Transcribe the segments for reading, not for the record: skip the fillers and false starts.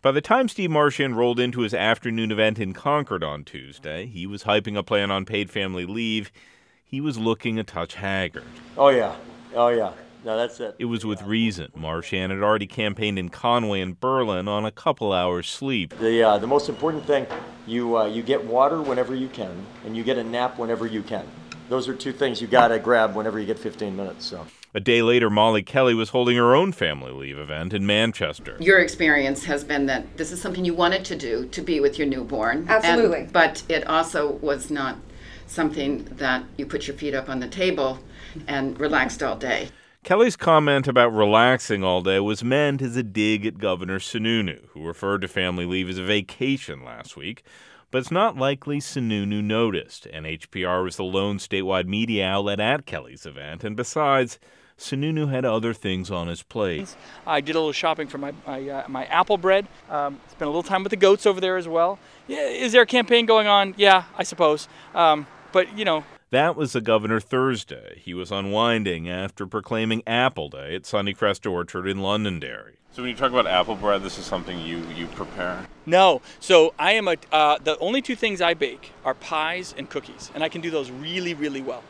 By the time Steve Marchand rolled into his afternoon event in Concord on Tuesday, he was hyping a plan on paid family leave. He was looking a touch haggard. Oh, yeah. No, that's it. It was with reason. Marchand had already campaigned in Conway and Berlin on a couple hours sleep. The most important thing, you get water whenever you can, and you get a nap whenever you can. Those are two things you got to grab whenever you get 15 minutes. So. A day later, Molly Kelly was holding her own family leave event in Manchester. Your experience has been that this is something you wanted to do, to be with your newborn. Absolutely. But it also was not something that you put your feet up on the table and relaxed all day. Kelly's comment about relaxing all day was meant as a dig at Governor Sununu, who referred to family leave as a vacation last week. But it's not likely Sununu noticed. NHPR was the lone statewide media outlet at Kelly's event, and besides, Sununu had other things on his plate. I did a little shopping for my apple bread. Spent a little time with the goats over there as well. Yeah, is there a campaign going on? Yeah, I suppose. But, you know. That was the governor Thursday. He was unwinding after proclaiming Apple Day at Sunnycrest Orchard in Londonderry. So when you talk about apple bread, this is something you prepare? No. So I am the only two things I bake are pies and cookies, and I can do those really, really well.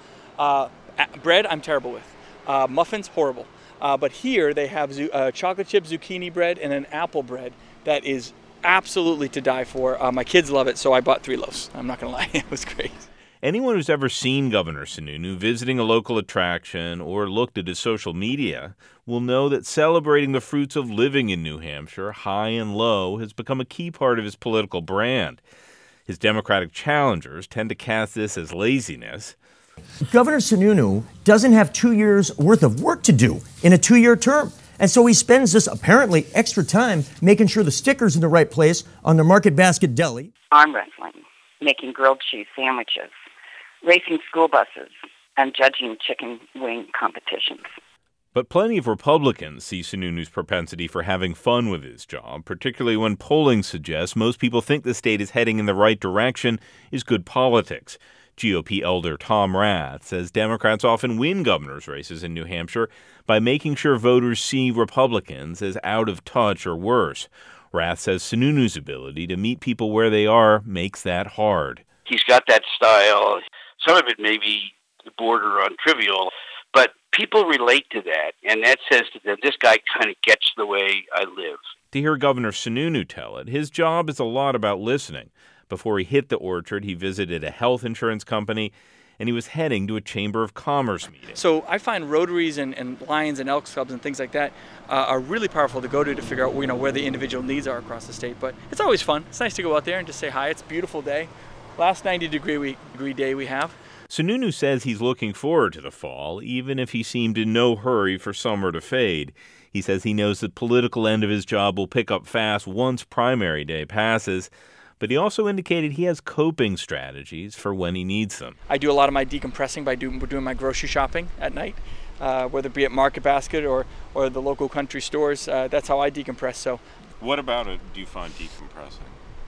Bread, I'm terrible with. Muffins, horrible. But here they have chocolate chip zucchini bread and an apple bread that is absolutely to die for. My kids love it, so I bought 3 loaves. I'm not going to lie. It was great. Anyone who's ever seen Governor Sununu visiting a local attraction or looked at his social media will know that celebrating the fruits of living in New Hampshire, high and low, has become a key part of his political brand. His Democratic challengers tend to cast this as laziness. Governor Sununu doesn't have 2 years' worth of work to do in a 2-year term. And so he spends this apparently extra time making sure the sticker's in the right place on the Market Basket Deli. Arm wrestling, making grilled cheese sandwiches, racing school buses, and judging chicken wing competitions. But plenty of Republicans see Sununu's propensity for having fun with his job, particularly when polling suggests most people think the state is heading in the right direction, is good politics. GOP elder Tom Rath says Democrats often win governor's races in New Hampshire by making sure voters see Republicans as out of touch or worse. Rath says Sununu's ability to meet people where they are makes that hard. He's got that style. Some of it may be border on trivial, but people relate to that, and that says that this guy kind of gets the way I live. To hear Governor Sununu tell it, his job is a lot about listening. Before he hit the orchard, he visited a health insurance company, and he was heading to a Chamber of Commerce meeting. So I find Rotaries and Lions and Elks Clubs and things like that are really powerful to go to figure out where the individual needs are across the state. But it's always fun. It's nice to go out there and just say hi. It's a beautiful day. Last 90-degree day we have. Sununu says he's looking forward to the fall, even if he seemed in no hurry for summer to fade. He says he knows the political end of his job will pick up fast once primary day passes, but he also indicated he has coping strategies for when he needs them. I do a lot of my decompressing by doing my grocery shopping at night, whether it be at Market Basket or the local country stores. That's how I decompress. So, what about it do you find decompressing?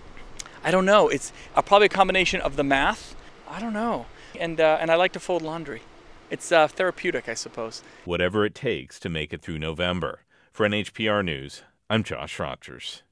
I don't know. It's probably a combination of the math. I don't know. And I like to fold laundry. It's therapeutic, I suppose. Whatever it takes to make it through November. For NHPR News, I'm Josh Rogers.